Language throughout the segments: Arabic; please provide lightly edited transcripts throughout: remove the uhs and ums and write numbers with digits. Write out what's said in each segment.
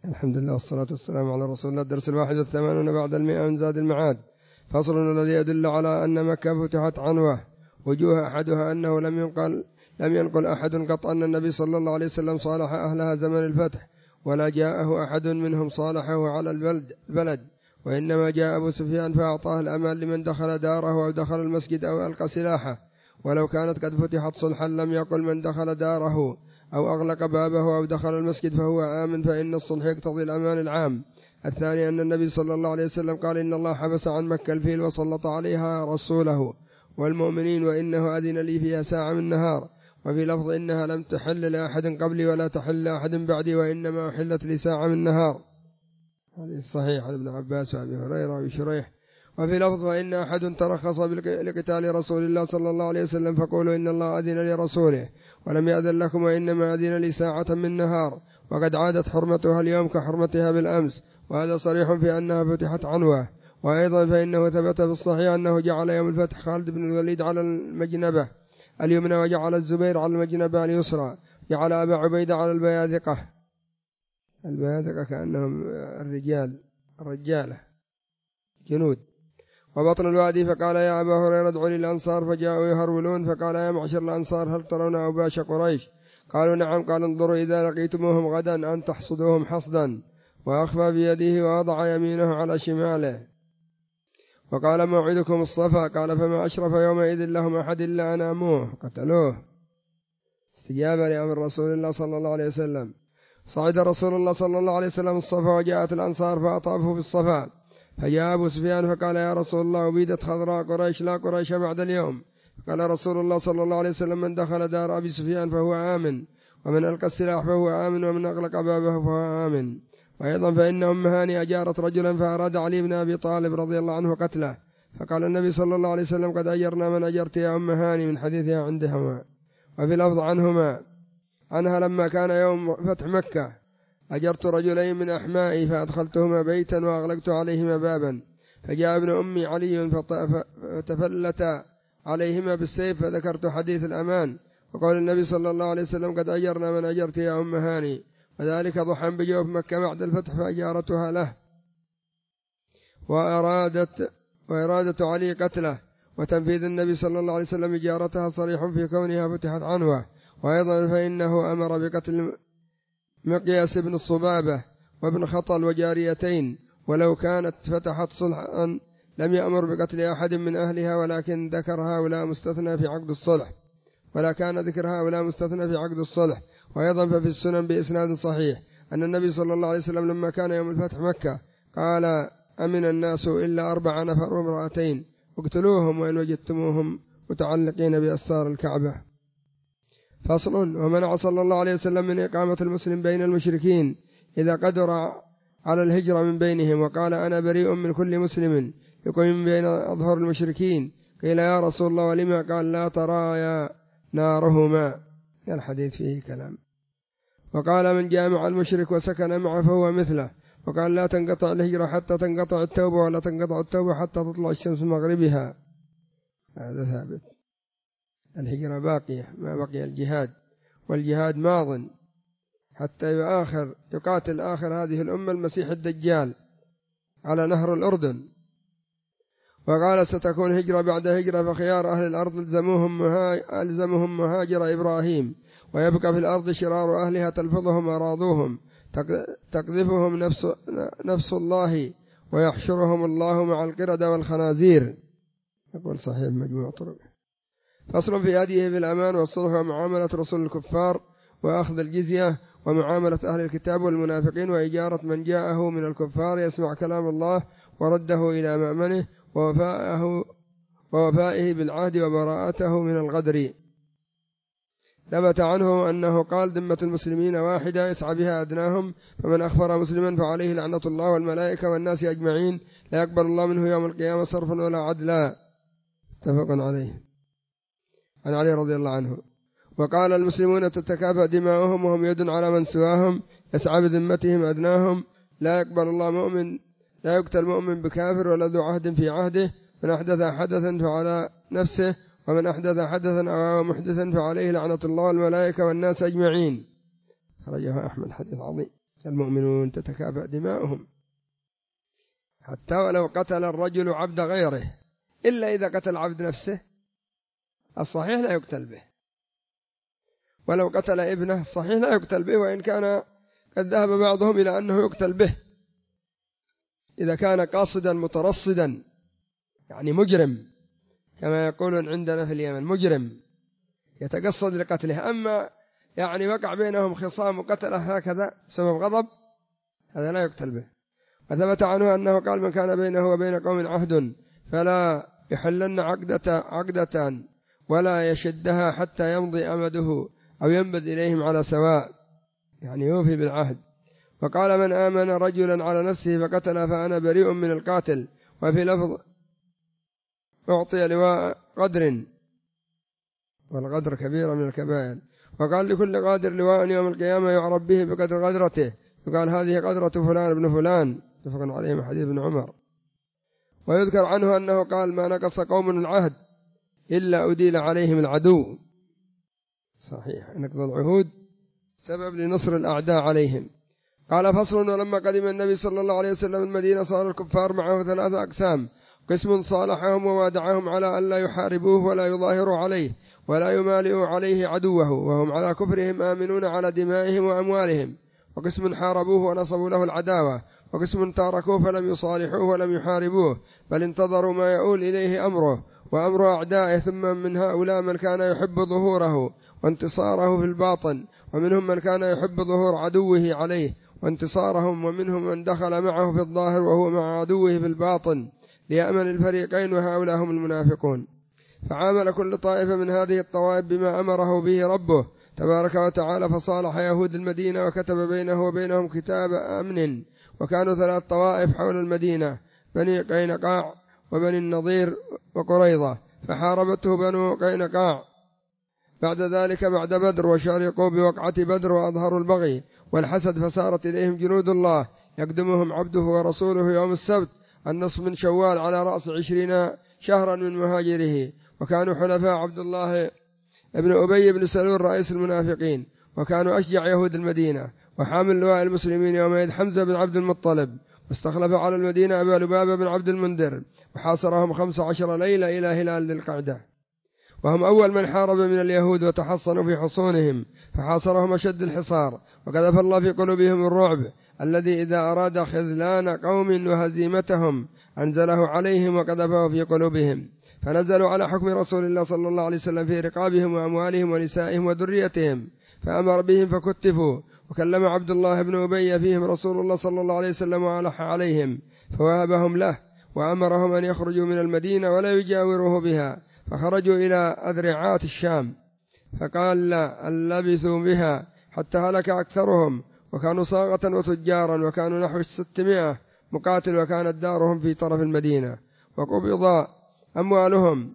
الحمد لله والصلاة والسلام على رسول الله. الدرس 81 بعد 100 من زاد المعاد. فصل الذي يدل على أن مكة فتحت عنوة. وجوه أحدها أنه لم ينقل أحد قط أن النبي صلى الله عليه وسلم صالح أهلها زمن الفتح، ولا جاءه أحد منهم صالحه على البلد، وإنما جاء أبو سفيان فأعطاه الأمان لمن دخل داره أو دخل المسجد أو ألقى سلاحه، ولو كانت قد فتحت صلحا لم يقل من دخل داره أو أغلق بابه أو دخل المسجد فهو آمن، فإن الصلح يقتضي الأمان العام. الثاني أن النبي صلى الله عليه وسلم قال إن الله حبس عن مكة الفيل وسلط عليها رسوله والمؤمنين، وإنه أذن لي فيها ساعة من النهار. وفي لفظ إنها لم تحل لأحد قبلي ولا تحل لأحد بعدي، وإنما أحلت لي ساعة من النهار. هذه الصحيح عن ابن عباس وأبي هريرة وأبي شريح. وفي لفظ وإن أحد ترخص لقتال رسول الله صلى الله عليه وسلم فقولوا إن الله أذن لرسوله ولم يأذن لكم، وإنما أذن لي ساعة من نهار، وقد عادت حرمتها اليوم كحرمتها بالأمس، وهذا صريح في أنها فتحت عنوة. وأيضا فإنه ثبت في الصحيح أنه جعل يوم الفتح خالد بن الوليد على المجنبة اليمنى، وجعل الزبير على المجنبة اليسرى، جعل أبا عبيدة على البياذقة كأنهم الرجالة جنود، وبطن الوادي، فقال يا أبا هريرة ادعوا للأنصار، فجاءوا يهرولون، فقال يا معشر الأنصار هل ترون أوباش قريش؟ قالوا نعم. قال انظروا إذا لقيتموهم غدا أن تحصدوهم حصدا، وأخفى بيده ووضع يمينه على شماله، وقال موعدكم الصفا. قال فما أشرف يومئذ لهم أحد إلا أناموه قتلوه، استجابة لأمر رسول الله صلى الله عليه وسلم. صعد رسول الله صلى الله عليه وسلم الصفا، وجاءت الأنصار فأطافوا في الصفا، فجاء أبو سفيان فقال يا رسول الله أبيدت خضراء قريش لا قريش بعد اليوم. قال رسول الله صلى الله عليه وسلم من دخل دار أبي سفيان فهو آمن، ومن ألقى السلاح فهو آمن، ومن أغلق بابه فهو آمن. وأيضا فإن أم هاني أجارت رجلا فأراد علي بن أبي طالب رضي الله عنه قتله، فقال النبي صلى الله عليه وسلم قد أجرنا من أجرت يا أم هاني، من حديثها عندهما. وفي لفظ عنها لما كان يوم فتح مكة أجرت رجلين من أحمائي فأدخلتهما بيتا وأغلقت عليهما بابا، فجاء ابن أمي علي فتفلت عليهما بالسيف، فذكرت حديث الأمان، وقال النبي صلى الله عليه وسلم قد أجرنا من أجرت يا أم هاني، وذلك ضحى بجوف مكة بعد الفتح فأجارتها له، وإرادة علي قتله وتنفيذ النبي صلى الله عليه وسلم إجارتها صريح في كونها فتحت عنوة. وأيضا فإنه أمر بقتل مقياس بن الصبابة وابن خطل وجاريتين، ولو كانت فتحت صلحا لم يأمر بقتل أحد من أهلها، ولكن ذكر هؤلاء مستثنى في عقد الصلح. وأيضا ففي السنن بإسناد صحيح أن النبي صلى الله عليه وسلم لما كان يوم الفتح مكة قال أمن الناس إلا 4 نفر وامرأتين اقتلوهم وإن وجدتموهم متعلقين بأستار الكعبة. فصل. ومنع صلى الله عليه وسلم من إقامة المسلم بين المشركين إذا قدر على الهجرة من بينهم، وقال أنا بريء من كل مسلم يقيم بين أظهر المشركين. قيل يا رسول الله ولما؟ قال لا ترايا نارهما، الحديث فيه كلام. وقال من جامع المشرك وسكن معه فهو مثله. وقال لا تنقطع الهجرة حتى تنقطع التوبة، ولا تنقطع التوبة حتى تطلع الشمس من مغربها، هذا ثابت. الهجرة باقية، ما بقي الجهاد، والجهاد ماض حتى يقاتل آخر هذه الأمة المسيح الدجال على نهر الأردن. وقال ستكون هجرة بعد هجرة، فخيار أهل الأرض ألزمهم مهاجر إبراهيم، ويبقى في الأرض شرار أهلها تلفظهم أراضوهم، تقذفهم نفس الله، ويحشرهم الله مع القردة والخنازير. يقول صحيح مجموع طرق. فصل في هذه في الأمان والصلح ومعاملة رسول الكفار وأخذ الجزية، ومعاملة أهل الكتاب والمنافقين، وإجارة من جاءه من الكفار يسمع كلام الله ورده إلى مأمنه، ووفائه بالعهد وبراءته من الغدر. ثبت عنه أنه قال ذمة المسلمين واحدة يسعى بها أدناهم، فمن أخبر مسلما فعليه لعنة الله والملائكة والناس أجمعين، لا يقبل الله منه يوم القيامة صرفا ولا عدلا. اتفق عليه عن علي رضي الله عنه. وقال المسلمون تتكافأ دماؤهم وهم يد على من سواهم، يسعى بذمتهم أدناهم، لا يقتل مؤمن بكافر ولا ذو عهد في عهده، من أحدث حدثا فعلى نفسه، ومن أحدث حدثا أو محدثا فعليه لعنة الله والملائكة والناس أجمعين. خرجه أحمد، حديث عظيم. المؤمنون تتكافأ دماؤهم، حتى ولو قتل الرجل عبد غيره، إلا إذا قتل عبد نفسه الصحيح لا يقتل به، ولو قتل ابنه الصحيح لا يقتل به، وإن كان قد ذهب بعضهم إلى أنه يقتل به إذا كان قاصدا مترصدا، يعني مجرم كما يقولون عندنا في اليمن، مجرم يتقصد لقتله. أما يعني وقع بينهم خصام وقتله هكذا بسبب غضب، هذا لا يقتل به. وثبت عنه أنه قال: من كان بينه وبين قوم عهد فلا يحلن عقدة ولا يشدها حتى يمضي أمده أو ينبذ إليهم على سواء، يعني يوفي بالعهد. وقال: من آمن رجلا على نفسه فقتل فأنا بريء من القاتل. وفي لفظ: أعطي لواء قدر، والغدر كبيرة من الكبائر. وقال: لكل قادر لواء يوم القيامة يعرف به بقدر غدرته، يقال هذه قدرة فلان ابن فلان، متفق عليه من حديث ابن عمر. ويذكر عنه أنه قال: ما نقص قوم العهد إلا أديل عليهم العدو. صحيح، نقض العهود سبب لنصر الأعداء عليهم. قال: فصل: ولما قدم النبي صلى الله عليه وسلم المدينة صار الكفار معه 3 أقسام: قسم صالحهم ووادعهم على أن لا يحاربوه ولا يظاهروا عليه ولا يمالئوا عليه عدوه، وهم على كفرهم آمنون على دمائهم وأموالهم. وقسم حاربوه ونصبوا له العداوة. وقسم تاركوه فلم يصالحوه ولم يحاربوه، بل انتظروا ما يؤول إليه أمره وأمر أعدائه. ثم من هؤلاء من كان يحب ظهوره وانتصاره في الباطن، ومنهم من كان يحب ظهور عدوه عليه وانتصارهم، ومنهم من دخل معه في الظاهر وهو مع عدوه في الباطن ليأمن الفريقين، وهؤلاء هم المنافقون. فعامل كل طائفة من هذه الطوائف بما أمره به ربه تبارك وتعالى، فصالح يهود المدينة وكتب بينه وبينهم كتاب أمن. وكانوا 3 طوائف حول المدينة: بني قينقاع وبني النضير وقريظة، فحاربته بنو قينقاع بعد ذلك بعد بدر، وشارقوا بوقعة بدر وأظهروا البغي والحسد، فسارت إليهم جنود الله يقدمهم عبده ورسوله يوم السبت النصف من شوال على رأس 20 شهرا من مهاجره. وكانوا حلفاء عبد الله ابن أبي بن سلول رئيس المنافقين، وكانوا أشجع يهود المدينة. وحامل لواء المسلمين يومئذ حمزة بن عبد المطلب، واستخلف على المدينة أبا لبابة بن عبد المنذر، وحاصرهم 15 ليلة إلى هلال ذي القعدة. وهم أول من حارب من اليهود وتحصنوا في حصونهم، فحاصرهم أشد الحصار. وقذف الله في قلوبهم الرعب الذي إذا أراد خذلان قوم وهزيمتهم أنزله عليهم وقذفه في قلوبهم، فنزلوا على حكم رسول الله صلى الله عليه وسلم في رقابهم وأموالهم ونسائهم وذريتهم، فأمر بهم فكتفوا. وكلم عبد الله بن أبي فيهم رسول الله صلى الله عليه وسلم وألح عليهم فوهبهم له، وأمرهم أن يخرجوا من المدينة ولا يجاوروه بها. فخرجوا إلى أذرعات الشام، فقال أن لبثوا بها حتى هلك أكثرهم، وكانوا صاغة وتجارا، وكانوا نحو 600 مقاتل، وكانت دارهم في طرف المدينة. وقبض أموالهم،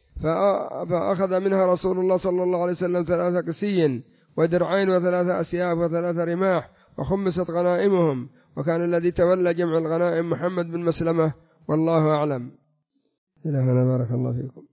فأخذ منها رسول الله صلى الله عليه وسلم 3 قسي ودرعين و3 أسياف و3 رماح، وخمست غنائمهم. وكان الذي تولى جمع الغنائم محمد بن مسلمة، والله أعلم. إلهنا بارك الله فيكم.